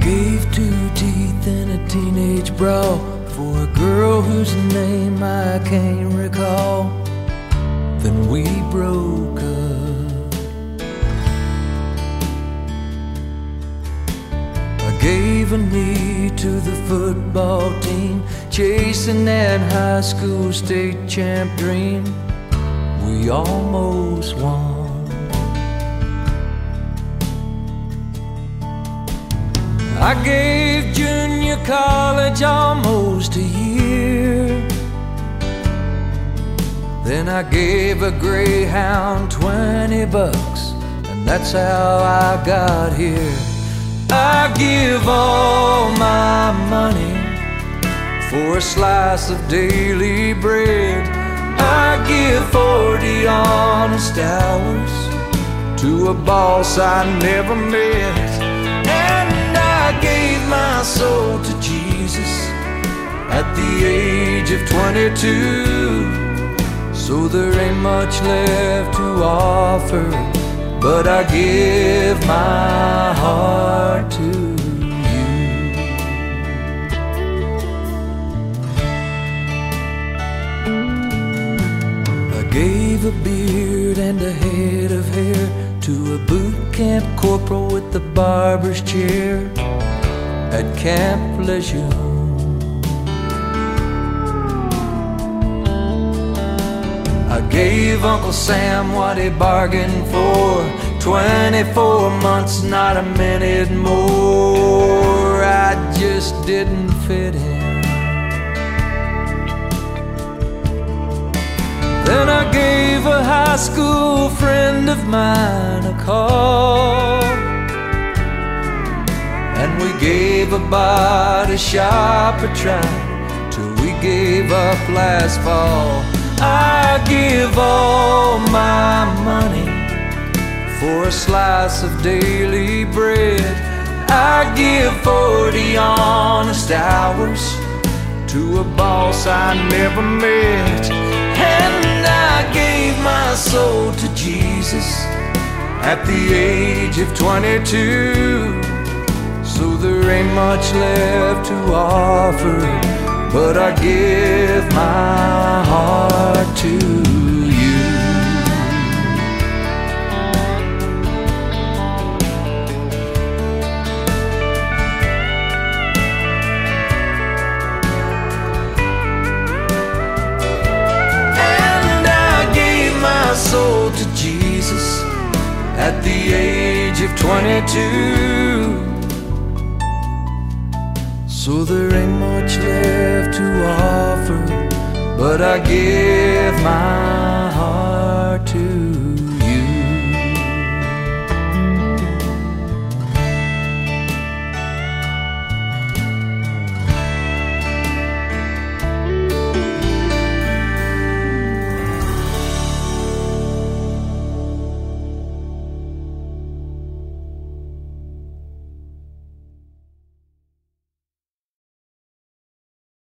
gave 2 teeth and a teenage bra for a girl whose name I can't recall. Then we broke up. I gave a knee to the football team, chasing that high school state champ dream. We almost won. I gave junior college almost a year. Then I gave a Greyhound $20, and that's how I got here. I give all my money for a slice of daily bread. I give 40 honest hours to a boss I never met. I gave my soul to Jesus at the age of 22. So there ain't much left to offer, but I give my heart to you. I gave a beard and a head of hair to a boot camp corporal with the barber's chair at Camp Lejeune. I gave Uncle Sam what he bargained for, 24 months, not a minute more. I just didn't fit in. Then I gave a high school friend of mine a call, and we gave a body shop a try till we gave up last fall. I give all my money for a slice of daily bread. I give 40 honest hours to a boss I never met. And I gave my soul to Jesus at the age of 22. So there ain't much left to offer, but I give my heart to you. And I gave my soul to Jesus at the age of 22. So there ain't much left to offer, but I give my